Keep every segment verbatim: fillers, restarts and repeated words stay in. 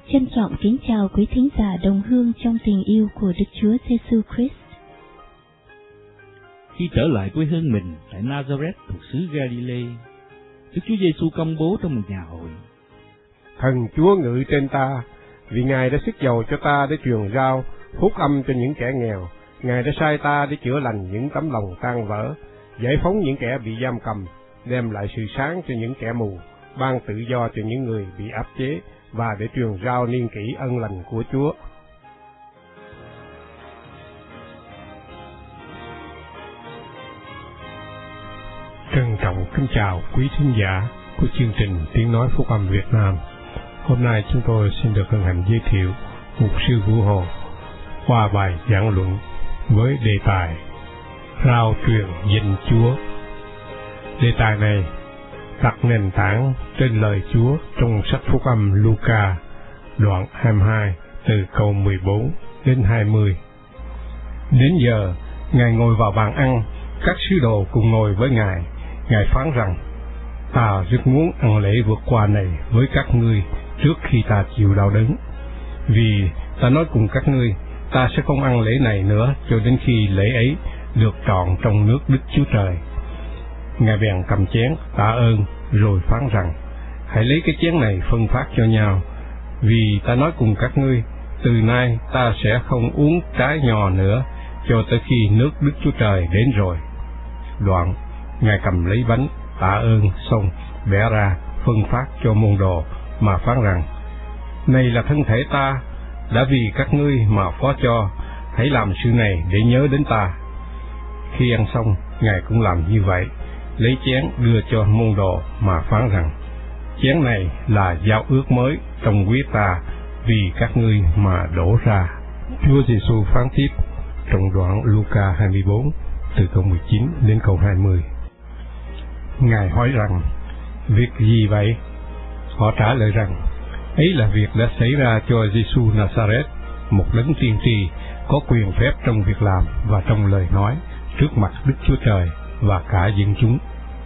Trân trọng kính chào quý thính giả đồng hương trong tình yêu của Đức Chúa Giêsu Christ. Khi trở lại quê hương mình tại Nazareth thuộc xứ Galilee, Đức Chúa Giêsu công bố trong một nhà hội: Thần Chúa ngự trên ta, vì Ngài đã sức dầu cho ta để truyền rao phúc âm cho những kẻ nghèo. Ngài đã sai ta để chữa lành những tấm lòng tan vỡ, giải phóng những kẻ bị giam cầm, đem lại sự sáng cho những kẻ mù, ban tự do cho những người bị áp chế, và để truyền rao niên kỷ ân lành của Chúa. Trân trọng kính chào quý thính giả của chương trình Tiếng Nói Phúc Âm Việt Nam. Hôm nay chúng tôi xin được hân hạnh giới thiệu Mục sư Vũ Hồ qua bài giảng luận với đề tài Rao truyền danh Chúa. Đề tài này đặt nền tảng trên lời Chúa trong sách Phúc Âm Luca đoạn hai mươi hai từ câu mười bốn đến hai mươi. Đến giờ, Ngài ngồi vào bàn ăn, các sứ đồ cùng ngồi với Ngài. Ngài phán rằng: Ta rất muốn ăn lễ vượt qua này với các ngươi trước khi ta chịu đau đớn. Vì ta nói cùng các ngươi, ta sẽ không ăn lễ này nữa cho đến khi lễ ấy được trọn trong nước Đức Chúa Trời. Ngài bèn cầm chén tạ ơn rồi phán rằng: Hãy lấy cái chén này phân phát cho nhau, vì ta nói cùng các ngươi, từ nay ta sẽ không uống trái nho nữa cho tới khi nước Đức Chúa Trời đến rồi. Đoạn Ngài cầm lấy bánh tạ ơn xong bẻ ra phân phát cho môn đồ mà phán rằng: Này là thân thể ta đã vì các ngươi mà phó cho, hãy làm sự này để nhớ đến ta. Khi ăn xong, Ngài cũng làm như vậy, lấy chén đưa cho môn đồ mà phán rằng: Chén này là giao ước mới trong huyết ta vì các ngươi mà đổ ra. Chúa Giêsu phán tiếp trong đoạn Luca hai mươi bốn từ câu mười chín đến câu hai mươi. Ngài hỏi rằng: Việc gì vậy? Họ trả lời rằng: Ấy là việc đã xảy ra cho Giêsu Nazareth, một đấng tiên tri có quyền phép trong việc làm và trong lời nói trước mặt Đức Chúa Trời và cả dân chúng.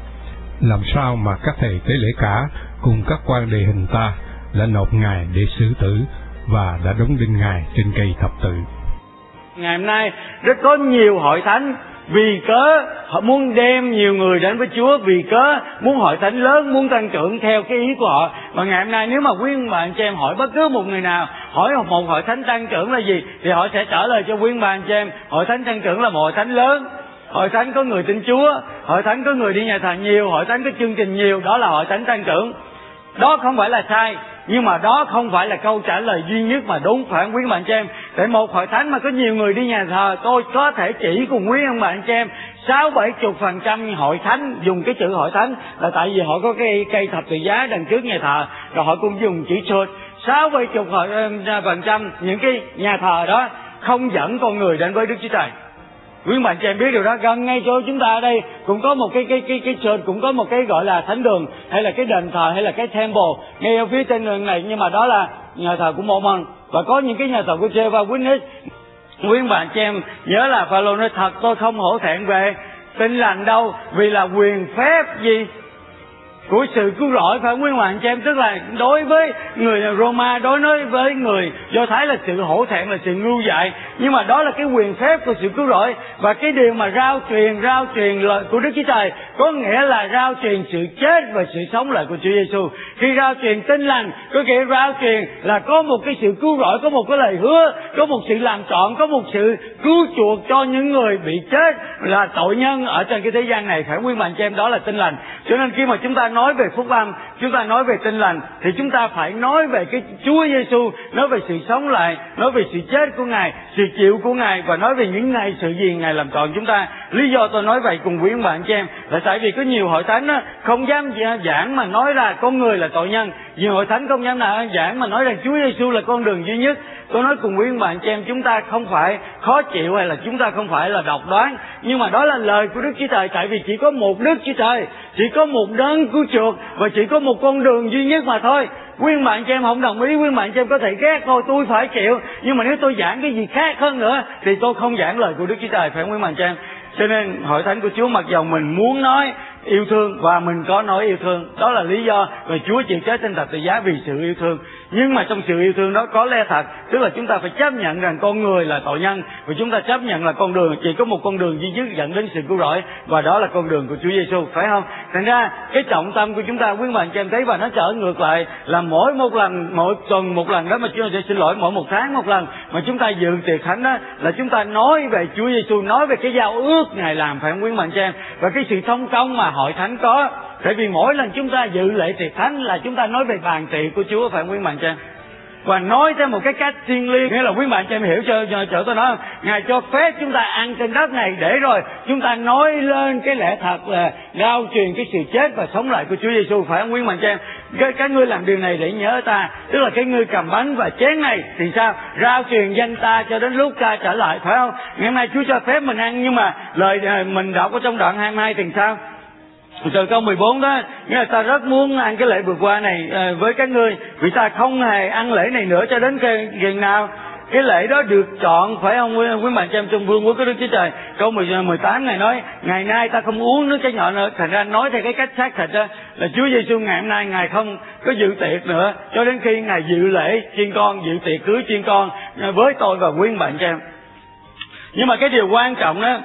Làm sao mà các thầy tế lễ cả cùng các quan đề hình ta đã nộp Ngài để xử tử và đã đóng đinh Ngài trên cây thập tự. Ngày hôm nay rất có nhiều hội thánh vì cớ họ muốn đem nhiều người đến với Chúa, vì cớ muốn hội thánh lớn, muốn tăng trưởng theo cái ý của họ. Mà ngày hôm nay nếu mà quý bạn chị em hỏi bất cứ một người nào hỏi một hội thánh tăng trưởng là gì, thì họ sẽ trả lời cho quý bạn chị em: hội thánh tăng trưởng là một hội thánh lớn, hội thánh có người tin Chúa, hội thánh có người đi nhà thờ nhiều, hội thánh có chương trình nhiều, đó là hội thánh tăng trưởng. Đó không phải là sai, nhưng mà đó không phải là câu trả lời duy nhất mà đúng, phải không quý bạn chị em? Tại một hội thánh mà có nhiều người đi nhà thờ, tôi có thể chỉ cùng quý ông bạn chị em sáu bảy chục phần trăm hội thánh, dùng cái chữ hội thánh là tại vì họ có cái cây thập tự giá đằng trước nhà thờ, rồi họ cũng dùng chữ church. Sáu bảy chục phần trăm những cái nhà thờ đó không dẫn con người đến với Đức Chúa Trời. Quý bạn chị em biết điều đó. Gần ngay chỗ chúng ta ở đây cũng có một cái cái cái cái church, cũng có một cái gọi là thánh đường, hay là cái đền thờ, hay là cái temple ngay ở phía trên đường này, nhưng mà đó là nhà thờ của Mormon, và có những cái nhà thờ của Jehovah Witness. Quý bạn chị em nhớ là Phaolô nói: Thật tôi không hổ thẹn về tin lành đâu, vì là quyền phép gì của sự cứu rỗi, phải không quý bạn chị em? Tức là đối với người Roma, đối với người Do Thái là sự hổ thẹn, là sự ngu dại, nhưng mà đó là cái quyền phép của sự cứu rỗi. Và cái điều mà rao truyền rao truyền lời của Đức Chúa Trời có nghĩa là rao truyền sự chết và sự sống lại của Chúa Giêsu. Khi rao truyền tin lành có nghĩa rao truyền là có một cái sự cứu rỗi, có một cái lời hứa, có một sự làm trọn, có một sự cứu chuộc cho những người bị chết là tội nhân ở trên cái thế gian này, phải không quý bạn chị em? Đó là tin lành. Cho nên khi mà chúng ta nói về phúc âm, chúng ta nói về tin lành, thì chúng ta phải nói về cái Chúa Giêsu, nói về sự sống lại, nói về sự chết của Ngài, sự chịu của Ngài, và nói về những ngày sự gì Ngài làm trọn chúng ta. Lý do tôi nói vậy cùng quý ông bạn chị em là tại vì có nhiều hội thánh á, không dám giảng mà nói ra con người là tội nhân, nhiều hội thánh không dám giảng mà nói rằng Chúa Giêsu là con đường duy nhất. Tôi nói cùng quý ông bạn chị em, chúng ta không phải khó chịu hay là chúng ta không phải là độc đoán, nhưng mà đó là lời của Đức Chúa Trời. Tại vì chỉ có một Đức Chúa Trời, chỉ có một đấng cứu chuộc, và chỉ có một con đường duy nhất mà thôi. Quý ông bạn chị em không đồng ý, quý ông bạn chị em có thể ghét thôi, tôi phải chịu, nhưng mà nếu tôi giảng cái gì khác hơn nữa thì tôi không giảng lời của Đức Chúa Trời, phải không quý ông bạn chị em? Cho nên hội thánh của Chúa mặc dầu mình muốn nói yêu thương và mình có nói yêu thương, đó là lý do và Chúa chịu chết trên thập tự giá vì sự yêu thương. Nhưng mà trong sự yêu thương đó có lẽ thật, tức là chúng ta phải chấp nhận rằng con người là tội nhân, và chúng ta chấp nhận là con đường chỉ có một con đường duy nhất dẫn đến sự cứu rỗi, và đó là con đường của Chúa Giêsu, phải không? Thành ra cái trọng tâm của chúng ta, quý bạn cho em thấy, và nó trở ngược lại là mỗi một lần, mỗi tuần một lần đó, mà chúng ta sẽ xin lỗi mỗi một tháng một lần mà chúng ta dự tiệc thánh đó, là chúng ta nói về Chúa Giêsu, nói về cái giao ước Ngài làm, phải không quý bạn cho em? Và cái sự thông công mà hội thánh có, tại vì mỗi lần chúng ta dự lễ tiệc thánh là chúng ta nói về bàn tiệc của Chúa, phải không quý bạn cho em? Và nói theo một cái cách thiêng liêng, nghĩa là quý bạn cho em hiểu cho, cho, cho tôi nói không? Ngài cho phép chúng ta ăn trên đất này để rồi chúng ta nói lên cái lẽ thật là rao truyền cái sự chết và sống lại của Chúa Giêsu, phải không quý bạn cho em? Cái, cái ngươi làm điều này để nhớ ta, tức là cái ngươi cầm bánh và chén này thì sao? Rao truyền danh ta cho đến lúc ta trở lại, phải không? Ngày hôm nay Chúa cho phép mình ăn, nhưng mà lời mình đọc ở trong đoạn hai mươi hai thì sao? Từ câu mười bốn đó, nghĩa là ta rất muốn ăn cái lễ vượt qua này à, với các ngươi, vì ta không hề ăn lễ này nữa cho đến khi chừng nào cái lễ đó được chọn, phải không quý, quý bạn cho em, trong vương quốc của Đức Chúa Trời. Câu mười tám này nói, ngày nay ta không uống nước trái nhỏ nữa. Thành ra nói theo cái cách xác thịt đó, là Chúa Giêsu ngày hôm nay Ngài không có dự tiệc nữa cho đến khi Ngài dự lễ chiên con, dự tiệc cưới chiên con với tôi và quý bạn cho em. Nhưng mà cái điều quan trọng đó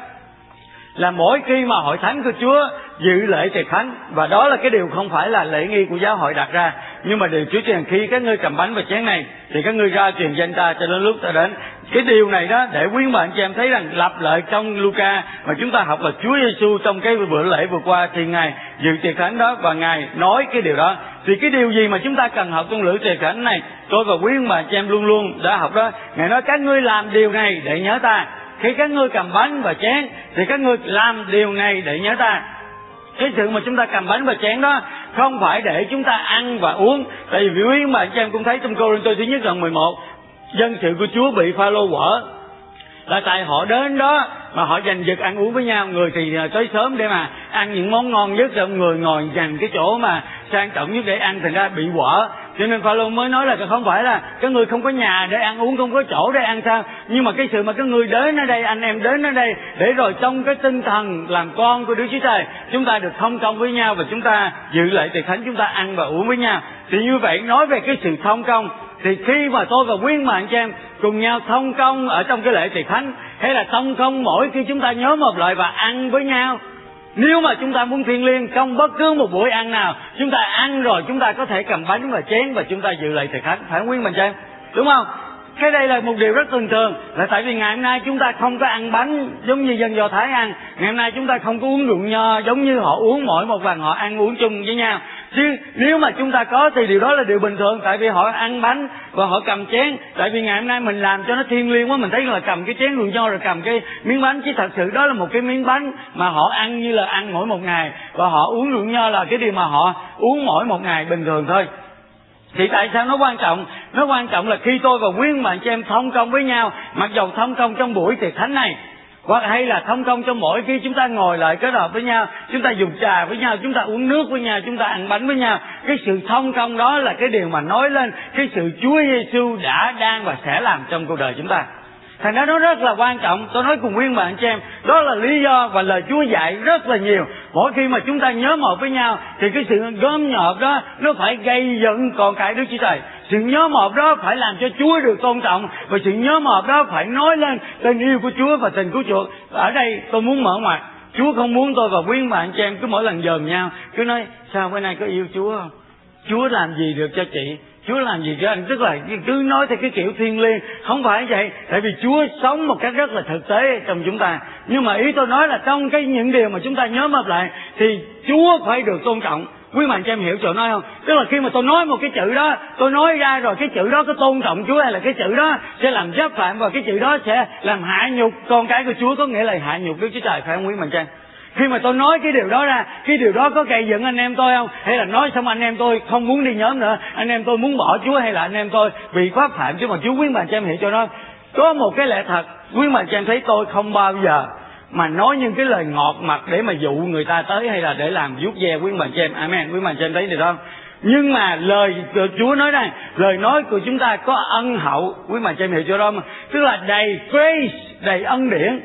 là mỗi khi mà hội thánh của Chúa dự lễ tiệc thánh, và đó là cái điều không phải là lễ nghi của giáo hội đặt ra, nhưng mà điều Chúa truyền khi các ngươi cầm bánh và chén này thì các ngươi ra truyền danh ta cho đến lúc ta đến. Cái điều này đó để quý bạn chị em thấy rằng lặp lại trong Luca mà chúng ta học là Chúa Giêsu trong cái bữa lễ vừa qua thì Ngài dự tiệc thánh đó và Ngài nói cái điều đó. Thì cái điều gì mà chúng ta cần học trong lễ tiệc thánh này, tôi và quý bạn chị em luôn luôn đã học đó. Ngài nói các ngươi làm điều này để nhớ ta. Khi các ngươi cầm bánh và chén thì các ngươi làm điều này để nhớ ta. Cái sự mà chúng ta cầm bánh và chén đó không phải để chúng ta ăn và uống. Tại vì quý bạn chị em cũng thấy trong Cô-rinh-tô thứ nhất đoạn mười một, dân sự của Chúa bị Pha-lô quở là tại họ đến đó mà họ giành giật ăn uống với nhau. Người thì tới sớm để mà ăn những món ngon nhất, rồi người ngồi dành cái chỗ mà sang trọng nhất để ăn, thành ra bị quở. Cho nên Pha-lô mới nói là không phải là các người không có nhà để ăn uống, không có chỗ để ăn sao, nhưng mà cái sự mà các người đến ở đây, anh em đến ở đây để rồi trong cái tinh thần làm con của Đức Chúa Trời, chúng ta được thông công với nhau và chúng ta dự lễ tiệc thánh, chúng ta ăn và uống với nhau. Thì như vậy nói về cái sự thông công, thì khi mà tôi và quý bạn chị em cùng nhau thông công ở trong cái lễ tiệc thánh, hay là thông công mỗi khi chúng ta nhóm họp lại và ăn với nhau, nếu mà chúng ta muốn thiêng liêng trong bất cứ một buổi ăn nào, chúng ta ăn rồi chúng ta có thể cầm bánh và chén và chúng ta dự lễ tiệc thánh, phải không quý bạn chị em? Đúng không? Cái đây là một điều rất thường thường, là tại vì ngày hôm nay chúng ta không có ăn bánh giống như dân Do Thái ăn, ngày hôm nay chúng ta không có uống rượu nho giống như họ uống, mỗi một lần họ ăn uống chung với nhau. Chứ nếu mà chúng ta có thì điều đó là điều bình thường, tại vì họ ăn bánh và họ cầm chén. Tại vì ngày hôm nay mình làm cho nó thiêng liêng quá, mình thấy là cầm cái chén rượu nho rồi cầm cái miếng bánh, chứ thật sự đó là một cái miếng bánh mà họ ăn như là ăn mỗi một ngày, và họ uống rượu nho là cái điều mà họ uống mỗi một ngày bình thường thôi. Thì tại sao nó quan trọng? Nó quan trọng là khi tôi và quý bạn chị em thông công với nhau, mặc dầu thông công trong buổi tiệc thánh này, hoặc hay là thông công trong mỗi khi chúng ta ngồi lại kết hợp với nhau, chúng ta dùng trà với nhau, chúng ta uống nước với nhau, chúng ta ăn bánh với nhau, cái sự thông công đó là cái điều mà nói lên cái sự Chúa Giêsu đã, đang và sẽ làm trong cuộc đời chúng ta. Thành ra nó rất là quan trọng. Tôi nói cùng nguyên bạn cho em, đó là lý do và lời Chúa dạy rất là nhiều. Mỗi khi mà chúng ta nhóm họp với nhau thì cái sự gom nhọp đó nó phải gây dựng con cái Đức Chúa Trời. Sự nhóm họp đó phải làm cho Chúa được tôn trọng, và sự nhóm họp đó phải nói lên tình yêu của Chúa và tình cứu chuộc. Ở đây tôi muốn mở ngoặt, Chúa không muốn tôi và quý bạn cho em cứ mỗi lần dòm nhau cứ nói sao bữa nay có yêu Chúa không, Chúa làm gì được cho chị, Chúa làm gì cho anh, tức là cứ nói theo cái kiểu thiêng liêng. Không phải vậy, tại vì Chúa sống một cách rất là thực tế trong chúng ta. Nhưng mà ý tôi nói là trong cái những điều mà chúng ta nhóm hợp lại thì Chúa phải được tôn trọng. Quý bạn cho em hiểu chỗ nói không? Tức là khi mà tôi nói một cái chữ đó, tôi nói ra rồi cái chữ đó có tôn trọng Chúa, hay là cái chữ đó sẽ làm chấp phạm, và cái chữ đó sẽ làm hạ nhục con cái của Chúa, có nghĩa là hạ nhục Đức Chúa Trời, phải không quý bạn cho em? Khi mà tôi nói cái điều đó ra, cái điều đó có gây dựng anh em tôi không? Hay là nói xong anh em tôi không muốn đi nhóm nữa, anh em tôi muốn bỏ Chúa, hay là anh em tôi bị pháp phạm Chúa? Mà Chúa quý bạn cho em hiểu cho nó. Có một cái lẽ thật, quý bạn cho em thấy tôi không bao giờ mà nói những cái lời ngọt mặt để mà dụ người ta tới, hay là để làm vuốt ve quý bạn cho em. Amen. Quý bạn cho em thấy được không? Nhưng mà lời của Chúa nói rằng lời nói của chúng ta có ân hậu, quý bạn cho em hiểu cho đó mà. Tức là đầy grace, đầy ân điển.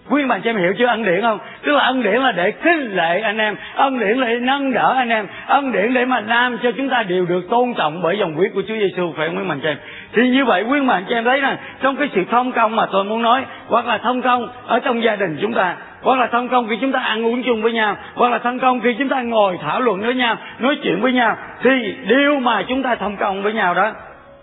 Quý bạn cho em hiểu chưa? Ân điển không? Tức là ân điển là để khích lệ anh em, ân điển là để nâng đỡ anh em, ân điển để mà làm cho chúng ta đều được tôn trọng bởi dòng huyết của Chúa Giêsu, phải không quý bạn cho em? Thì như vậy quý bạn cho em thấy rằng trong cái sự thông công mà tôi muốn nói, hoặc là thông công ở trong gia đình chúng ta, hoặc là thông công khi chúng ta ăn uống chung với nhau, hoặc là thông công khi chúng ta ngồi thảo luận với nhau, nói chuyện với nhau, thì điều mà chúng ta thông công với nhau đó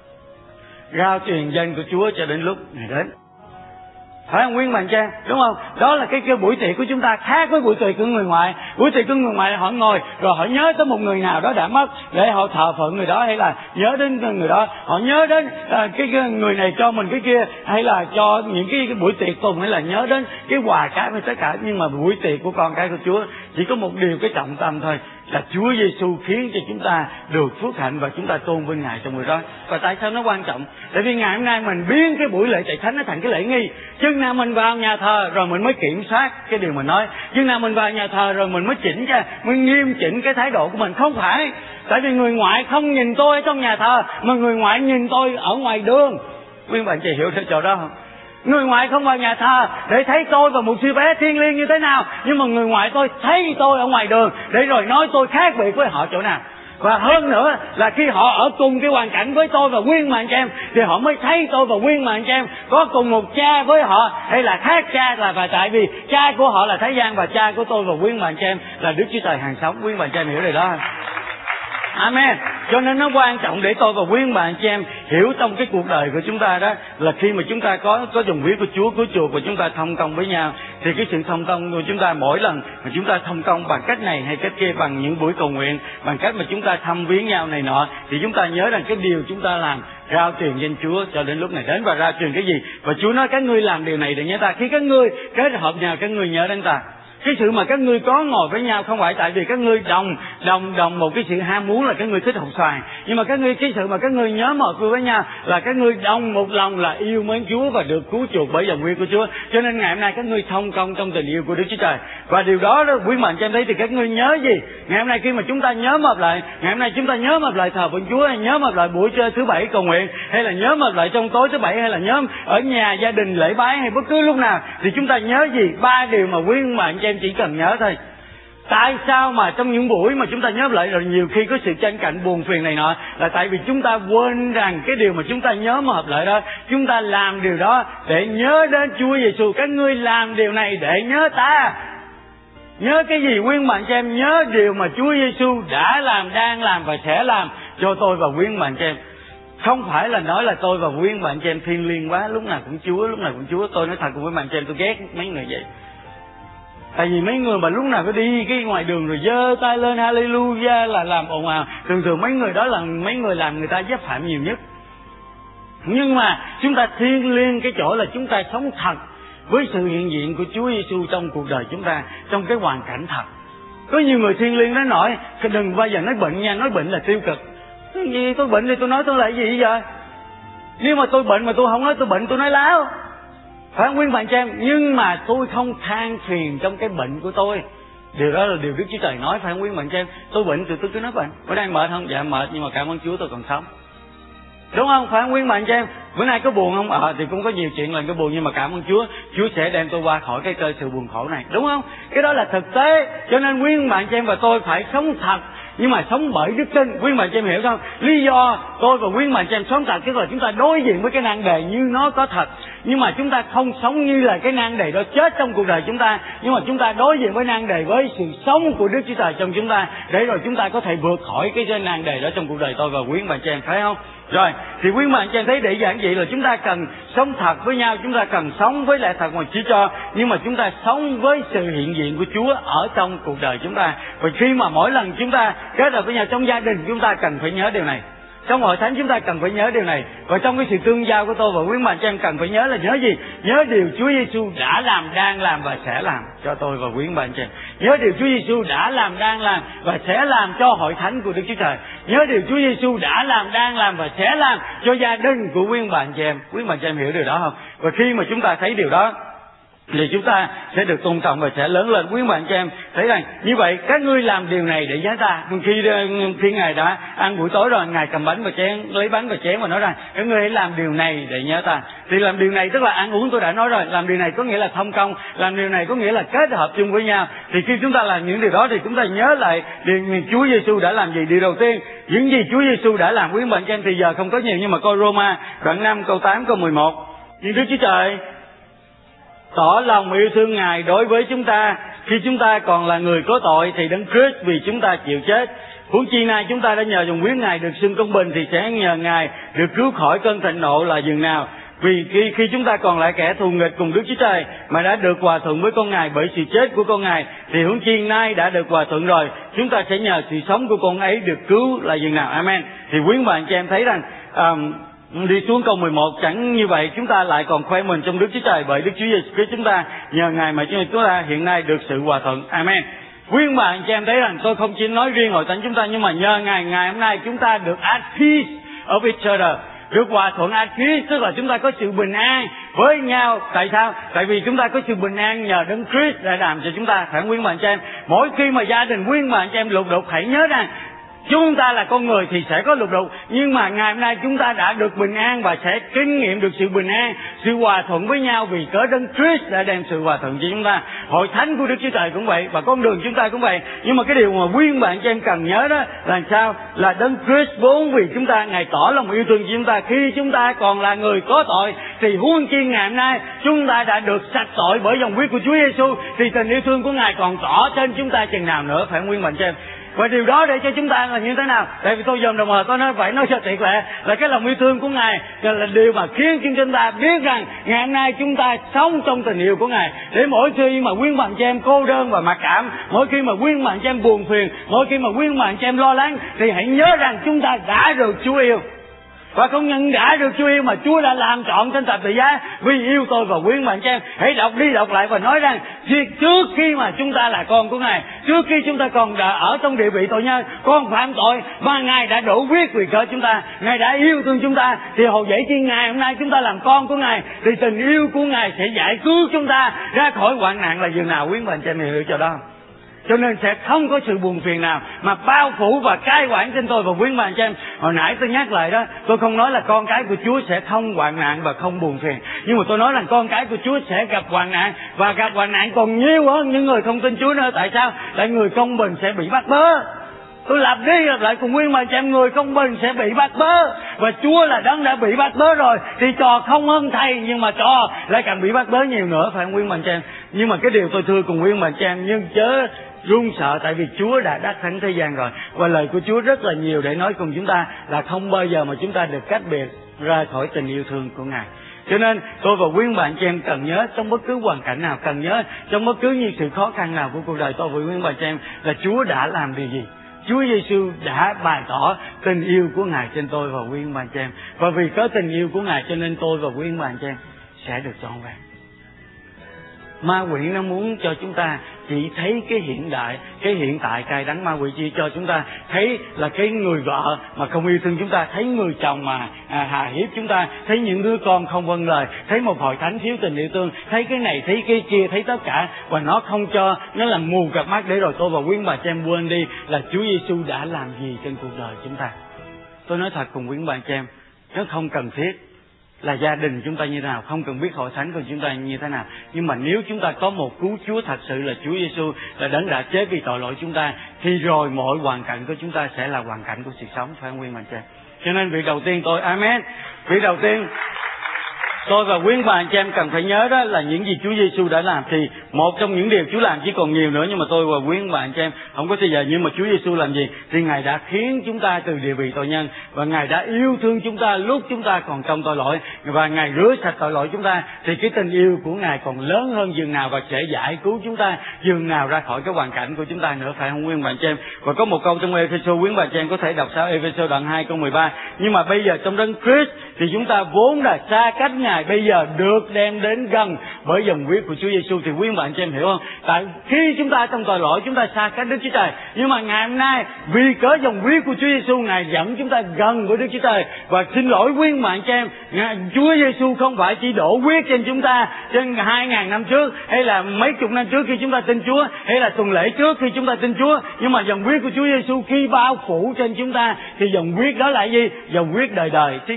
rao truyền danh của Chúa cho đến lúc ngày đến. Phải không quý bạn cha? Đúng không? Đó là cái cái buổi tiệc của chúng ta khác với buổi tiệc của người ngoại. Buổi tiệc của người ngoại là họ ngồi rồi họ nhớ tới một người nào đó đã mất để họ thờ phượng người đó, hay là nhớ đến người đó, họ nhớ đến à, cái, cái người này cho mình cái kia, hay là cho những cái, cái buổi tiệc cùng, hay là nhớ đến cái quà cáp hay tất cả. Nhưng mà buổi tiệc của con cái của Chúa chỉ có một điều cái trọng tâm thôi, là Chúa Giêsu khiến cho chúng ta được phước hạnh và chúng ta tôn vinh Ngài trong buổi đó. Và tại sao nó quan trọng? Tại vì ngày hôm nay mình biến cái buổi lễ chạy thánh nó thành cái lễ nghi. Chừng nào mình vào nhà thờ rồi mình mới kiểm soát cái điều mình nói, chừng nào mình vào nhà thờ rồi mình mới chỉnh cho mình nghiêm chỉnh cái thái độ của mình. Không phải, tại vì người ngoại không nhìn tôi ở trong nhà thờ, mà người ngoại nhìn tôi ở ngoài đường. Quý bạn chị hiểu cái chỗ đó không? Người ngoại không vào nhà thờ để thấy tôi và một sư bé thiêng liêng như thế nào, nhưng mà người ngoại tôi thấy tôi ở ngoài đường để rồi nói tôi khác biệt với họ chỗ nào. Và hơn nữa là khi họ ở cùng cái hoàn cảnh với tôi và nguyên mà anh em, thì họ mới thấy tôi và nguyên mà anh em có cùng một cha với họ, hay là khác cha, là và tại vì cha của họ là thế gian và cha của tôi và nguyên mà anh em là Đức Chúa Trời hàng sống. Nguyên mà anh em hiểu điều đó. Amen. Cho nên nó quan trọng để tôi và quý bạn chị em hiểu trong cái cuộc đời của chúng ta đó, là khi mà chúng ta có có dòng huyết của Chúa cứu chuộc và chúng ta thông công với nhau, thì cái sự thông công của chúng ta mỗi lần mà chúng ta thông công bằng cách này hay cách kia, bằng những buổi cầu nguyện, bằng cách mà chúng ta thăm viếng nhau này nọ, thì chúng ta nhớ rằng cái điều chúng ta làm rao truyền danh Chúa cho đến lúc này đến. Và rao truyền cái gì? Và Chúa nói các ngươi làm điều này để nhớ ta. Khi các ngươi kết hợp nhau, các ngươi nhớ đến ta. Cái sự mà các ngươi có ngồi với nhau không phải tại vì các ngươi đồng đồng đồng một cái sự ham muốn là các ngươi thích học xoài, nhưng mà các ngươi cái sự mà các ngươi nhớ một với nhau là các ngươi đồng một lòng là yêu mến Chúa và được cứu chuộc bởi dòng huyết của Chúa. Cho nên ngày hôm nay các ngươi thông công trong tình yêu của Đức Chúa Trời. Và điều đó đó quý bạn cho em thấy, thì các ngươi nhớ gì? Ngày hôm nay khi mà chúng ta nhớ mập lại, ngày hôm nay chúng ta nhớ mập lại thờ phượng Chúa, hay nhớ mập lại buổi chơi thứ bảy cầu nguyện, hay là nhớ mập lại trong tối thứ bảy, hay là nhớ ở nhà gia đình lễ bái, hay bất cứ lúc nào, thì chúng ta nhớ gì? Ba điều mà quý bạn cho em chỉ cần nhớ thôi. Tại sao mà trong những buổi mà chúng ta nhớ lại rồi nhiều khi có sự tranh cạnh buồn phiền này nọ, là tại vì chúng ta quên rằng cái điều mà chúng ta nhớ mà hợp lại đó, chúng ta làm điều đó để nhớ đến Chúa Giêsu. Các ngươi làm điều này để nhớ ta. Nhớ cái gì quyên bạn cho em? Nhớ điều mà Chúa Giêsu đã làm, đang làm và sẽ làm cho tôi và quyên bạn cho em. Không phải là nói là tôi và quyên bạn cho em thiêng liêng quá, lúc nào cũng Chúa, lúc nào cũng Chúa. Tôi nói thật với bạn cho em, tôi ghét mấy người vậy. Tại vì mấy người mà lúc nào có đi cái ngoài đường rồi giơ tay lên hallelujah là làm ồn ào, thường thường mấy người đó là mấy người làm người ta giáp phạm nhiều nhất. Nhưng mà chúng ta thiêng liêng cái chỗ là chúng ta sống thật với sự hiện diện của Chúa Giêsu trong cuộc đời chúng ta, trong cái hoàn cảnh thật. Có nhiều người thiêng liêng nói nổi, đừng bao giờ nói bệnh nha, nói bệnh là tiêu cực. Cái gì tôi bệnh thì tôi nói tôi là cái gì vậy? Nếu mà tôi bệnh mà tôi không nói tôi bệnh, tôi nói láo. Phải không quý bạn cho em? Nhưng mà tôi không than phiền trong cái bệnh của tôi. Điều đó là điều Đức Chúa Trời nói, phải không quý bạn cho em? Tôi bệnh thì tôi cứ nói bệnh. Bữa nay mệt không? Dạ mệt, nhưng mà cảm ơn Chúa tôi còn sống. Đúng không? Phải không quý bạn cho em? Bữa nay có buồn không? Ờ à, thì cũng có nhiều chuyện là có buồn, nhưng mà cảm ơn Chúa, Chúa sẽ đem tôi qua khỏi cái cơ sự buồn khổ này. Đúng không? Cái đó là thực tế. Cho nên quý bạn cho em và tôi phải sống thật, nhưng mà sống bởi đức tin. Quý bạn cho em hiểu không? Lý do tôi và quý bạn cho em sống thật tức là chúng ta đối diện với cái nan đề như nó có thật, nhưng mà chúng ta không sống như là cái nan đề đó chết trong cuộc đời chúng ta, nhưng mà chúng ta đối diện với nan đề với sự sống của Đức Chúa Trời trong chúng ta, để rồi chúng ta có thể vượt khỏi cái nan đề đó trong cuộc đời tôi và quý bạn cho em, phải không? Rồi thì quý bạn cho em thấy để giản dị là chúng ta cần sống thật với nhau, chúng ta cần sống với lẽ thật mà Chúa cho, nhưng mà chúng ta sống với sự hiện diện của Chúa ở trong cuộc đời chúng ta. Và khi mà mỗi lần chúng ta kết hợp với nhau trong gia đình, chúng ta cần phải nhớ điều này. Trong hội thánh chúng ta cần phải nhớ điều này. Và trong cái sự tương giao của tôi và quý bạn cho em cần phải nhớ là nhớ gì? Nhớ điều Chúa Giêsu đã làm, đang làm và sẽ làm cho tôi và quý bạn cho em. Nhớ điều Chúa Giêsu đã làm, đang làm và sẽ làm cho hội thánh của Đức Chúa Trời. Nhớ điều Chúa Giêsu đã làm, đang làm và sẽ làm cho gia đình của quý bạn cho em. Quý bạn cho em hiểu điều đó không? Và khi mà chúng ta thấy điều đó thì chúng ta sẽ được tôn trọng và sẽ lớn lên. Quý bạn cho em thấy rằng như vậy các ngươi làm điều này để nhớ ta. Khi khi Ngài đã ăn buổi tối rồi, Ngài cầm bánh và chén, lấy bánh và chén và nói rằng các ngươi hãy làm điều này để nhớ ta. Thì làm điều này tức là ăn uống, tôi đã nói rồi, làm điều này có nghĩa là thông công, làm điều này có nghĩa là kết hợp chung với nhau. Thì khi chúng ta làm những điều đó thì chúng ta nhớ lại điều Chúa Giêsu đã làm gì. Điều đầu tiên, những gì Chúa Giêsu đã làm, quý bạn cho em thì giờ không có nhiều, nhưng mà coi Roma đoạn năm câu tám câu mười một. Nhưng Đức Chúa Trời tỏ lòng yêu thương Ngài đối với chúng ta khi chúng ta còn là người có tội thì Đấng Christ vì chúng ta chịu chết. Huống chi nay chúng ta đã nhờ dòng huyết Ngài được xưng công bình thì sẽ nhờ Ngài được cứu khỏi cơn thịnh nộ là dường nào. Vì khi, khi chúng ta còn lại kẻ thù nghịch cùng Đức Chúa Trời mà đã được hòa thuận với con Ngài bởi sự chết của con Ngài, thì huống chi nay đã được hòa thuận rồi, chúng ta sẽ nhờ sự sống của con ấy được cứu là dường nào. Amen. Thì quý bạn cho em thấy rằng um, đi xuống câu mười một, chẳng như vậy chúng ta lại còn khoe mình trong Đức Chúa Trời bởi Đức Chúa Giêsu Christ chúng ta, nhờ Ngài mà chúng ta hiện nay được sự hòa thuận. Amen. Quý bạn cho em thấy rằng tôi không chỉ nói riêng hội thánh chúng ta, nhưng mà nhờ Ngài, ngày hôm nay chúng ta được at peace of each other, được hòa thuận at peace, tức là chúng ta có sự bình an với nhau. Tại sao? Tại vì chúng ta có sự bình an nhờ Đấng Christ đã làm cho chúng ta. Phải quý bạn cho em, mỗi khi mà gia đình quý bạn cho em lục đục, hãy nhớ rằng chúng ta là con người thì sẽ có lục đục, nhưng mà ngày hôm nay chúng ta đã được bình an và sẽ kinh nghiệm được sự bình an, sự hòa thuận với nhau vì cớ Đấng Christ đã đem sự hòa thuận cho chúng ta. Hội thánh của Đức Chúa Trời cũng vậy, và con đường chúng ta cũng vậy. Nhưng mà cái điều mà quý bạn cho em cần nhớ đó là sao? Là Đấng Christ vốn vì chúng ta, Ngài tỏ lòng yêu thương cho chúng ta khi chúng ta còn là người có tội, thì huống chi ngày hôm nay chúng ta đã được sạch tội bởi dòng huyết của Chúa Giêsu, thì tình yêu thương của Ngài còn tỏ trên chúng ta chừng nào nữa. Phải quý bạn cho em. Và điều đó để cho chúng ta là như thế nào? Tại vì tôi dòm đồng hồ tôi nói phải nói cho thiệt lệ là cái lòng yêu thương của Ngài là điều mà khiến cho chúng ta biết rằng ngày hôm nay chúng ta sống trong tình yêu của Ngài. Để mỗi khi mà quý bạn cho em cô đơn và mặc cảm, mỗi khi mà quý bạn cho em buồn phiền, mỗi khi mà quý bạn cho em lo lắng, thì hãy nhớ rằng chúng ta đã được Chúa yêu. Và không những đã được Chúa yêu mà Chúa đã làm trọn trên thập tự giá vì yêu tôi và quý bạn cho em. Hãy đọc đi đọc lại và nói rằng trước khi mà chúng ta là con của Ngài, trước khi chúng ta còn đã ở trong địa vị tội nhân, con phạm tội, mà Ngài đã đổ huyết vì cớ chúng ta, Ngài đã yêu thương chúng ta, thì hồi vậy chi ngày hôm nay chúng ta làm con của Ngài, thì tình yêu của Ngài sẽ giải cứu chúng ta ra khỏi hoạn nạn là dường nào. Quý bạn cho em hiểu cho đó. Cho nên sẽ không có sự buồn phiền nào mà bao phủ và cai quản trên tôi và quý bạn cho em. Hồi nãy tôi nhắc lại đó, tôi không nói là con cái của Chúa sẽ không hoạn nạn và không buồn phiền, nhưng mà tôi nói là con cái của Chúa sẽ gặp hoạn nạn, và gặp hoạn nạn còn nhiều hơn những người không tin Chúa nữa. Tại sao? Tại người công bình sẽ bị bắt bớ. Tôi lặp đi lặp lại cùng quý bạn cho em, người công bình sẽ bị bắt bớ, và Chúa là Đấng đã bị bắt bớ rồi, thì trò không hơn thầy, nhưng mà trò lại càng bị bắt bớ nhiều nữa. Phải không quý bạn cho em? Nhưng mà cái điều tôi thưa cùng quý bạn cho em, nhưng chớ run sợ, tại vì Chúa đã đắc thắng thế gian rồi, và lời của Chúa rất là nhiều để nói cùng chúng ta là không bao giờ mà chúng ta được cách biệt ra khỏi tình yêu thương của Ngài. Cho nên tôi và quý bạn cho em cần nhớ trong bất cứ hoàn cảnh nào, cần nhớ trong bất cứ những sự khó khăn nào của cuộc đời tôi và quý bạn cho em là Chúa đã làm điều gì. Chúa Giêsu đã bày tỏ tình yêu của Ngài trên tôi và quý bạn cho em, và vì có tình yêu của Ngài cho nên tôi và quý bạn cho em sẽ được trọn vẹn. Ma quỷ nó muốn cho chúng ta chỉ thấy cái hiện đại, cái hiện tại cay đắng. Ma quỷ chỉ cho chúng ta thấy là cái người vợ mà không yêu thương chúng ta, thấy người chồng mà à, hà hiếp chúng ta, thấy những đứa con không vâng lời, thấy một hội thánh thiếu tình yêu thương, thấy cái này thấy cái kia, thấy tất cả, và nó không cho, nó làm mù cặp mắt để rồi tôi và quý bà cho em quên đi là Chúa Giêsu đã làm gì trên cuộc đời chúng ta. Tôi nói thật cùng quý bà cho em, nó không cần thiết là gia đình chúng ta như thế nào, không cần biết hội thánh của chúng ta như thế nào, nhưng mà nếu chúng ta có một cứu Chúa thật sự là Chúa Giêsu, là Đấng đã chết vì tội lỗi chúng ta, thì rồi mọi hoàn cảnh của chúng ta sẽ là hoàn cảnh của sự sống. Phải không quý bạn chị? Cho nên việc đầu tiên tôi amen, việc đầu tiên tôi và quý bạn chị em cần phải nhớ đó là những gì Chúa Giêsu đã làm. Thì một trong những điều Chúa làm chỉ còn nhiều nữa, nhưng mà tôi và quý bạn chị em không có thời giờ. Nhưng mà Chúa Giêsu làm gì? Thì Ngài đã khiến chúng ta từ địa vị tội nhân, và Ngài đã yêu thương chúng ta lúc chúng ta còn trong tội lỗi, và Ngài rửa sạch tội lỗi chúng ta. Thì cái tình yêu của Ngài còn lớn hơn dường nào, và sẽ giải cứu chúng ta dường nào ra khỏi cái hoàn cảnh của chúng ta nữa. Phải không quý bạn chị em? Và có một câu trong Ê-phê-sô, quý bạn chị em có thể đọc sao Ê-phê-sô đoạn hai câu mười ba: nhưng mà bây giờ trong Đấng Christ thì chúng ta vốn là xa cách Ngài, bây giờ được đem đến gần bởi dòng huyết của Chúa Giêsu. Thì quý bạn cho em hiểu không? Tại khi chúng ta trong tội lỗi, chúng ta xa cách Đức Chúa Trời, nhưng mà ngày hôm nay vì cớ dòng huyết của Chúa Giêsu, Ngài dẫn chúng ta gần với Đức Chúa Trời. Và xin lỗi quý bạn cho em, Chúa Giêsu không phải chỉ đổ huyết trên chúng ta trên hai ngàn năm trước, hay là mấy chục năm trước khi chúng ta tin Chúa, hay là tuần lễ trước khi chúng ta tin Chúa, nhưng mà dòng huyết của Chúa Giêsu khi bao phủ trên chúng ta, thì dòng huyết đó là gì? Dòng huyết đời đời. Thì cái điều mà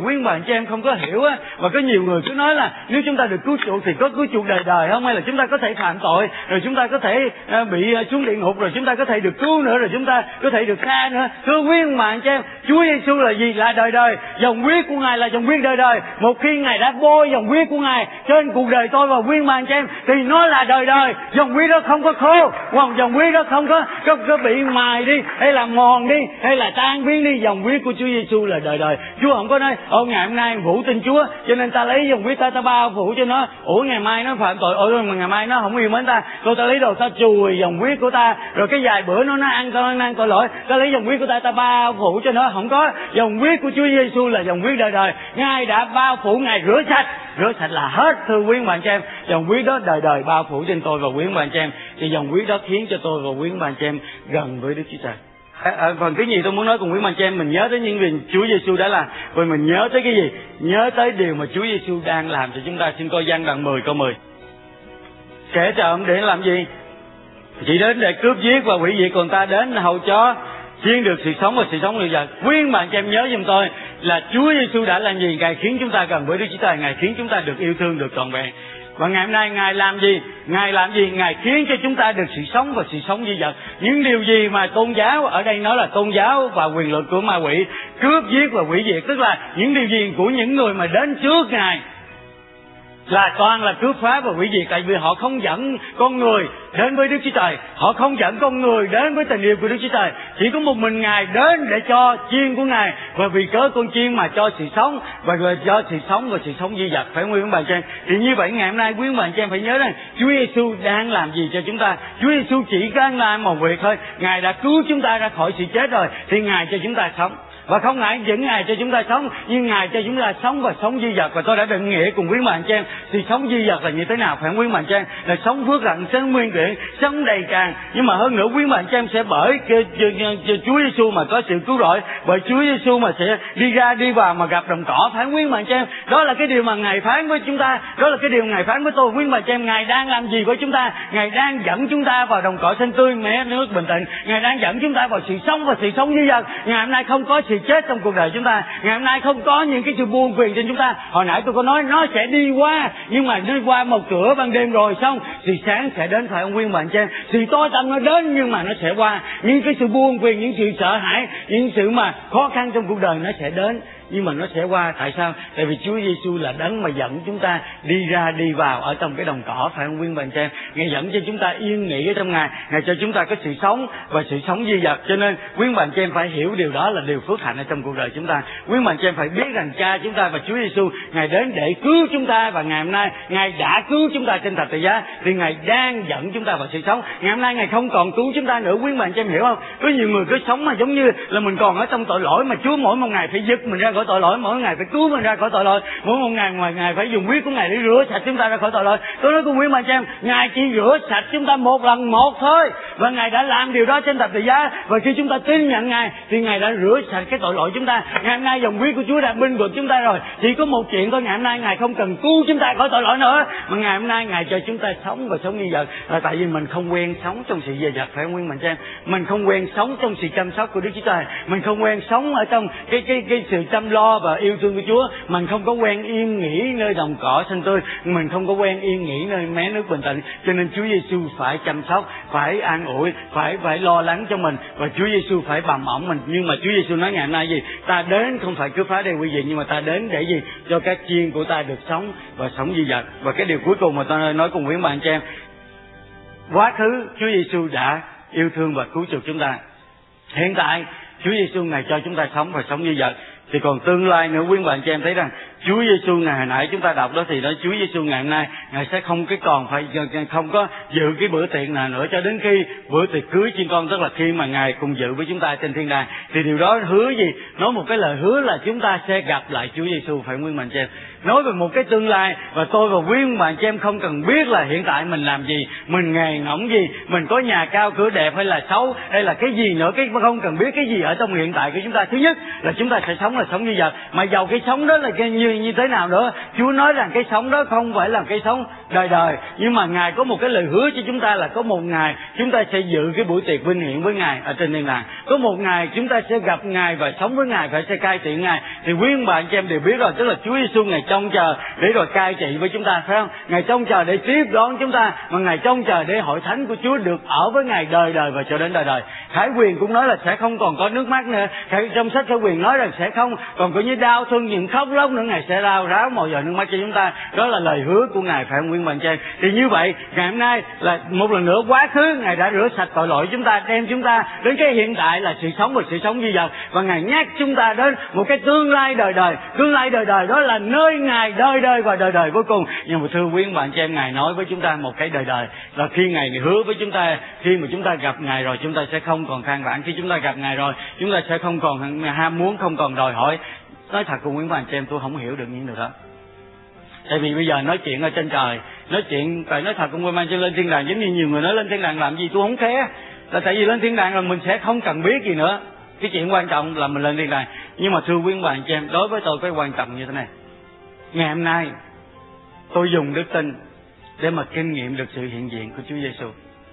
quý bà anh chị em không có hiểu á, và có nhiều người cứ nói là nếu chúng ta được cứu chuộc thì có cứu chuộc đời đời không, hay là chúng ta có thể phạm tội rồi chúng ta có thể uh, bị uh, xuống địa ngục, rồi chúng ta có thể được cứu nữa, rồi chúng ta có thể được tha nữa. Thưa quý bà anh chị em, Chúa Giêsu là gì? Là đời đời. Dòng huyết của Ngài là dòng huyết đời đời. Một khi Ngài đã bôi dòng huyết của Ngài trên cuộc đời tôi và quý bà anh chị em thì nó là đời đời. Dòng huyết đó không có khô, hoặc dòng huyết đó không có, có có bị mài đi hay là mòn đi hay là tan biến đi. Dòng huyết của Chúa Giêsu là đời đời. Chúa không có nói ô ngày hôm nay vũ tin Chúa cho nên ta lấy dòng huyết ta ta bao phủ cho nó, ủa ngày mai nó phạm tội, ủa mà ngày mai nó không yêu mến ta, rồi ta lấy đồ ta chùi dòng huyết của ta, rồi cái vài bữa nó nó ăn con ăn tội lỗi, ta lấy dòng huyết của ta ta bao phủ cho nó. Không có. Dòng huyết của Chúa Giêsu là dòng huyết đời đời. Ngài đã bao phủ, Ngài rửa sạch, rửa sạch là hết. Thưa quý bạn chị em, dòng huyết đó đời đời bao phủ trên tôi và quý bạn chị em, thì dòng huyết đó khiến cho tôi và quý bạn chị em gần với Đức Chúa Trời. À, à, phần thứ nhì tôi muốn nói cùng quý bạn chị em, mình nhớ tới những việc Chúa Giêsu đã làm, rồi mình nhớ tới cái gì? Nhớ tới điều mà Chúa Giêsu đang làm cho chúng ta. Xin coi Giăng đoạn mười câu mười. Kẻ trộm để làm gì? Chỉ đến để cướp giết và hủy diệt, còn ta đến hầu cho chiên được sự sống và sự sống được vật. Quý bạn chị em nhớ giùm tôi là Chúa Giêsu đã làm gì? Ngài khiến chúng ta gần với Đức Chúa Trời, Ngài khiến chúng ta được yêu thương, được trọn vẹn. Và ngày hôm nay Ngài làm gì? Ngài làm gì? Ngài khiến cho chúng ta được sự sống và sự sống dư dật. Những điều gì mà tôn giáo, ở đây nói là tôn giáo và quyền lực của ma quỷ, cướp giết và hủy diệt, tức là những điều gì của những người mà đến trước Ngài là toàn là cướp phá và hủy diệt. Tại vì họ không dẫn con người đến với Đức Chúa Trời, họ không dẫn con người đến với tình yêu của Đức Chúa Trời. Chỉ có một mình Ngài đến để cho chiên của Ngài, và vì cớ con chiên mà cho sự sống, và cho sự sống và sự sống dư dật. Phải không quý bạn chị em? Thì như vậy ngày hôm nay quý bạn chị em phải nhớ rằng Chúa Giêsu đang làm gì cho chúng ta. Chúa Giêsu chỉ đang làm một việc thôi. Ngài đã cứu chúng ta ra khỏi sự chết rồi, thì Ngài cho chúng ta sống. Và không ngại những Ngài cho chúng ta sống, nhưng Ngài cho chúng ta sống và sống dư dật. Và tôi đã định nghĩa cùng quý bạn chị em thì sống dư dật là như thế nào, phải không quý bạn chị em? Là sống phước hạnh, sống nguyên tuyển, sống đầy tràn. Nhưng mà hơn nữa quý bạn chị em sẽ bởi cái, cái, cái, Chúa Giêsu mà có sự cứu rỗi, bởi Chúa Giêsu mà sẽ đi ra đi vào mà gặp đồng cỏ. Phải không quý bạn chị em? Đó là cái điều mà Ngài phán với chúng ta, đó là cái điều Ngài phán với tôi. Quý bạn chị em, Ngài đang làm gì với chúng ta? Ngài đang dẫn chúng ta vào đồng cỏ xanh tươi, mé nước bình tĩnh. Ngài đang dẫn chúng ta vào sự sống và sự sống dư dật. Ngày hôm nay không có sự chết trong cuộc đời chúng ta. Ngày hôm nay không có những cái sự buồn phiền trên chúng ta. Hồi nãy tôi có nói nó sẽ đi qua, nhưng mà đi qua một cửa ban đêm rồi xong thì sáng sẽ đến, phải không quý bạn chị em? Thì tối tăm nó đến nhưng mà nó sẽ qua. Những cái sự buồn phiền, những sự sợ hãi, những sự mà khó khăn trong cuộc đời nó sẽ đến, nhưng mà nó sẽ qua. Tại sao? Tại vì Chúa Giêsu là đấng mà dẫn chúng ta đi ra đi vào ở trong cái đồng cỏ, phải không quý bạn chị em? Ngài dẫn cho chúng ta yên nghỉ ở trong Ngài, Ngài cho chúng ta có sự sống và sự sống dư dật. Cho nên quý bạn chị em phải hiểu điều đó là điều phước hạnh ở trong cuộc đời chúng ta. Quý bạn chị em phải biết rằng Cha chúng ta và Chúa Giêsu Ngài đến để cứu chúng ta, và ngày hôm nay Ngài đã cứu chúng ta trên thập tự giá, thì Ngài đang dẫn chúng ta vào sự sống. Ngày hôm nay Ngài không còn cứu chúng ta nữa. Quý bạn chị em hiểu không? Có nhiều người cứ sống mà giống như là mình còn ở trong tội lỗi, mà Chúa mỗi một ngày phải giật mình ra khỏi tội lỗi, mỗi ngày phải cứu mình ra khỏi tội lỗi, mỗi một ngày ngoài Ngài phải dùng huyết của Ngài để rửa sạch chúng ta ra khỏi tội lỗi. Tôi nói cùng quý bạn chị em, Ngài chỉ rửa sạch chúng ta một lần một thôi, và Ngài đã làm điều đó trên thập tự giá. Và khi chúng ta tin nhận Ngài thì Ngài đã rửa sạch cái tội lỗi chúng ta. Ngày hôm nay dòng huyết của Chúa đã binh vực chúng ta rồi. Chỉ có một chuyện thôi, ngày hôm nay Ngài không cần cứu chúng ta khỏi tội lỗi nữa, mà ngày hôm nay Ngài cho chúng ta sống và sống như vậy. Là tại vì mình không quen sống trong sự dè dặt, phải không quý bạn chị em? Mình không quen sống trong sự chăm sóc của Đức Chúa Trời, mình không quen sống ở trong cái cái cái sự chăm lo và yêu thương của Chúa. Mình không có quen yên nghỉ nơi đồng cỏ xanh tươi, mình không có quen yên nghỉ nơi mé nước bình tĩnh. Cho nên Chúa Giêsu phải chăm sóc, phải an ủi, phải phải lo lắng cho mình, và Chúa Giêsu phải bầm ẩm mình. Nhưng mà Chúa Giêsu nói ngày hôm nay gì? Ta đến không phải cướp phá để hủy diệt, nhưng mà ta đến để gì? Cho các chiên của ta được sống và sống dư dật. Và cái điều cuối cùng mà tôi nói cùng với bạn chị em, quá khứ Chúa Giêsu đã yêu thương và cứu chuộc chúng ta. Hiện tại Chúa Giêsu Ngài cho chúng ta sống và sống dư dật. Thì còn tương lai nữa, quý bạn chị em thấy rằng Chúa Giêsu ngày hồi nãy chúng ta đọc đó, thì nói Chúa Giêsu ngày hôm nay Ngài sẽ không cái còn phải không có dự cái bữa tiệc nào nữa cho đến khi bữa tiệc cưới chiên con, tức là khi mà Ngài cùng dự với chúng ta trên thiên đàng. Thì điều đó hứa gì? Nói một cái lời hứa là chúng ta sẽ gặp lại Chúa Giêsu, phải quý bạn chị em? Nói về một cái tương lai, và tôi và quý bạn chị em không cần biết là hiện tại mình làm gì, mình nghề ngỗng gì, mình có nhà cao cửa đẹp hay là xấu hay là cái gì nữa, cái không cần biết cái gì ở trong hiện tại của chúng ta. Thứ nhất là chúng ta sẽ sống là sống như vậy, mà giàu cái sống đó là cái như như thế nào nữa, Chúa nói rằng cái sống đó không phải là cái sống đời đời. Nhưng mà Ngài có một cái lời hứa cho chúng ta là có một ngày chúng ta sẽ dự cái buổi tiệc vinh hiển với Ngài ở trên thiên đàng. Có một ngày chúng ta sẽ gặp Ngài và sống với Ngài và sẽ cai trị Ngài. Thì quý ông bà anh chị em đều biết rồi, tức là Chúa Giêsu Ngài trông chờ để rồi cai trị với chúng ta, phải không? Ngài trông chờ để tiếp đón chúng ta, mà Ngài trông chờ để hội thánh của Chúa được ở với Ngài đời đời và cho đến đời đời. Khải Huyền cũng nói là sẽ không còn có nước mắt nữa. Trong sách Khải Huyền nói rằng sẽ không còn có như đau thương những khóc lóc nữa, Ngài sẽ rao ráo mọi giờ nước mắt cho chúng ta. Đó là lời hứa của Ngài, phải không quý bạn chị? Thì như vậy ngày hôm nay là một lần nữa quá khứ Ngài đã rửa sạch tội lỗi chúng ta, đem chúng ta đến cái hiện tại là sự sống và sự sống duy vật, và Ngài nhắc chúng ta đến một cái tương lai đời đời. Tương lai đời đời đó là nơi Ngài đời đời và đời đời cuối cùng. Nhưng mà thưa quý bạn chị em, Ngài nói với chúng ta một cái đời đời là khi Ngài hứa với chúng ta, khi mà chúng ta gặp Ngài rồi chúng ta sẽ không còn than vãn. Khi chúng ta gặp Ngài rồi chúng ta sẽ không còn ham muốn, không còn đòi hỏi. Nói thật cùng quý bạn chị em, tôi không hiểu được những điều đó. Tại vì bây giờ nói chuyện ở trên trời, nói chuyện phải nói thật cùng quý bạn chị, lên thiên đàng giống như nhiều người nói lên thiên đàng làm gì tôi không khé. Là tại vì lên thiên đàng là mình sẽ không cần biết gì nữa. Cái chuyện quan trọng là mình lên thiên đàng. Nhưng mà thưa quý bạn chị em, đối với tôi cái quan trọng như thế này. Ngày hôm nay tôi dùng đức tin để mà kinh nghiệm được sự hiện diện của Chúa Giêsu,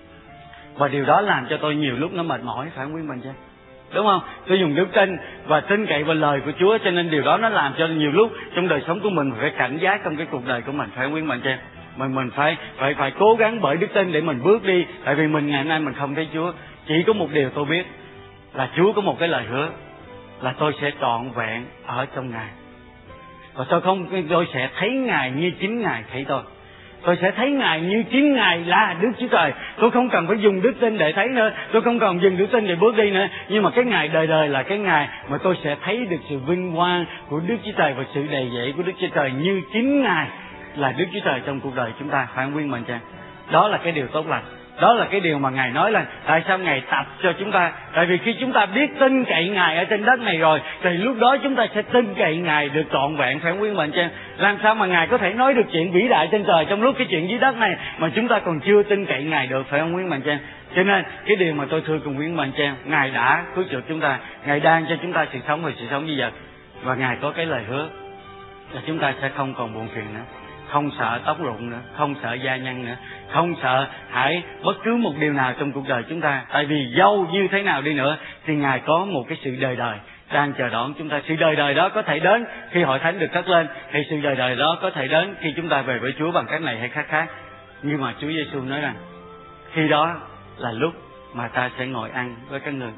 và điều đó làm cho tôi nhiều lúc nó mệt mỏi, phải không quý bạn chứ? Đúng không? Tôi dùng đức tin và tin cậy vào lời của Chúa, cho nên điều đó nó làm cho nhiều lúc trong đời sống của mình phải cảnh giác trong cái cuộc đời của mình, phải không quý bạn chứ? Mình mình phải phải phải cố gắng bởi đức tin để mình bước đi, tại vì mình ngày hôm nay mình không thấy Chúa. Chỉ có một điều tôi biết là Chúa có một cái lời hứa là tôi sẽ trọn vẹn ở trong Ngài, và tôi không tôi sẽ thấy Ngài như chính Ngài thấy tôi. Tôi sẽ thấy Ngài như chính Ngài là Đức Chúa Trời. Tôi không cần phải dùng đức tin để thấy nữa, tôi không cần dùng đức tin để bước đi nữa. Nhưng mà cái Ngài đời đời là cái Ngài mà tôi sẽ thấy được sự vinh quang của Đức Chúa Trời và sự đầy dẫy của Đức Chúa Trời như chính Ngài là Đức Chúa Trời trong cuộc đời chúng ta, phải không quý mình chăng? Đó là cái điều tốt lành. Đó là cái điều mà Ngài nói là tại sao Ngài tập cho chúng ta. Tại vì khi chúng ta biết tin cậy Ngài ở trên đất này rồi, thì lúc đó chúng ta sẽ tin cậy Ngài được trọn vẹn, phải không quý bạn chứ? Làm sao mà Ngài có thể nói được chuyện vĩ đại trên trời trong lúc cái chuyện dưới đất này mà chúng ta còn chưa tin cậy Ngài được, phải không quý bạn chứ? Cho nên cái điều mà tôi thưa cùng quý bạn chứ, Ngài đã cứu chuộc chúng ta, Ngài đang cho chúng ta sự sống và sự sống như vậy, và Ngài có cái lời hứa là chúng ta sẽ không còn buồn phiền nữa, không sợ tóc rụng nữa, không sợ da nhăn nữa, không sợ hãi bất cứ một điều nào trong cuộc đời chúng ta. Tại vì dâu như thế nào đi nữa thì Ngài có một cái sự đời đời đang chờ đón chúng ta. Sự đời đời đó có thể đến khi hội thánh được cất lên, hay sự đời đời đó có thể đến khi chúng ta về với Chúa bằng cách này hay khác khác. Nhưng mà Chúa Giêsu nói rằng khi đó là lúc mà ta sẽ ngồi ăn với các người.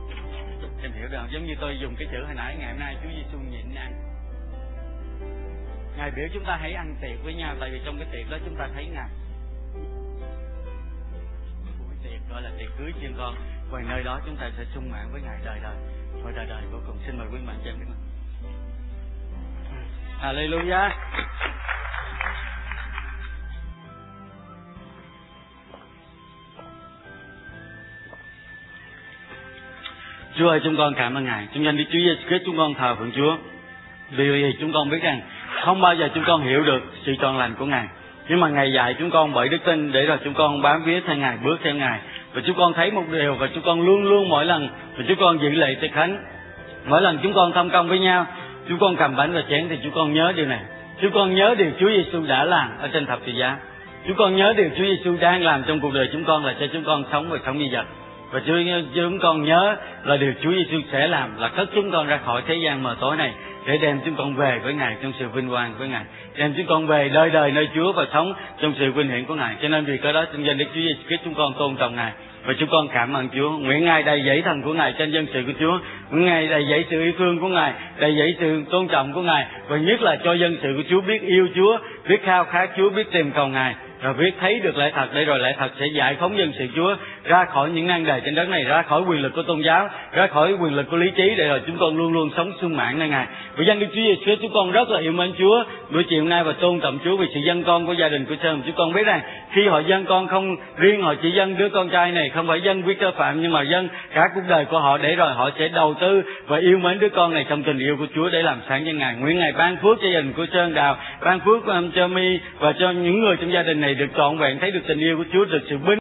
Em hiểu được không? Giống như tôi dùng cái chữ hồi nãy, ngày hôm nay Chúa Giêsu nhịn ăn. Ngài biểu chúng ta hãy ăn tiệc với nhau, tại vì trong cái tiệc đó chúng ta thấy Ngài. Buổi tiệc gọi là tiệc cưới chiên con, và nơi đó chúng ta sẽ sung mãn với Ngài đời đời và đời đời vô cùng. Xin mời quý bạn cho em đứng lên. Hallelujah. Chúa ơi, chúng con cảm ơn Ngài. Trong danh Đức Chúa Giêsu Christ chúng con thờ phượng Chúa. Điều gì chúng con biết rằng không bao giờ chúng con hiểu được sự trọn lành của Ngài, nhưng mà Ngài dạy chúng con bởi đức tin để rồi chúng con bám víu theo Ngài, bước theo Ngài, và chúng con thấy một điều, và chúng con luôn luôn mỗi lần và chúng con giữ lệ tiệc khánh, mỗi lần chúng con thông công với nhau, chúng con cầm bánh và chén thì chúng con nhớ điều này. Chúng con nhớ điều Chúa Giêsu đã làm ở trên thập tự giá. Chúng con nhớ điều Chúa Giêsu đang làm trong cuộc đời chúng con là cho chúng con sống và sống như vật. Và chúng con nhớ là điều Chúa Giêsu sẽ làm là cất chúng con ra khỏi thế gian mờ tối này để đem chúng con về với Ngài trong sự vinh quang với Ngài, đem chúng con về đời đời nơi Chúa và sống trong sự vinh hiển của Ngài. Cho nên vì cái đó trong danh Đức Chúa Giêsu Christ chúng con tôn trọng Ngài và chúng con cảm ơn Chúa. Nguyện Ngài đầy dẫy thần của Ngài trên dân sự của Chúa, nguyện Ngài đầy dẫy sự yêu thương của Ngài, đầy dẫy sự tôn trọng của Ngài, và nhất là cho dân sự của Chúa biết yêu Chúa, biết khao khát Chúa, biết tìm cầu Ngài, rồi biết thấy được lẽ thật, để rồi lẽ thật sẽ giải phóng dân sự Chúa ra khỏi những nan đề trên đất này, ra khỏi quyền lực của tôn giáo, ra khỏi quyền lực của lý trí, để rồi chúng con luôn luôn sống sung mãn nơi Ngài. Vì danh Đức Chúa Giêsu chúng con rất là yêu mến Chúa buổi chiều nay và tôn trọng Chúa vì sự dân con của gia đình của Sơn. Chúng con biết rằng khi họ dân con không riêng họ chỉ dân đứa con trai này, không phải dân Victor Phạm, nhưng mà dân cả cuộc đời của họ, để rồi họ sẽ đầu tư và yêu mến đứa con này trong tình yêu của Chúa để làm sáng cho Ngài. Nguyện Ngài ban phước cho gia đình của Sơn Đào, ban phước cho Mi và cho những người trong gia đình này được trọn vẹn thấy được tình yêu của Chúa, được sự bình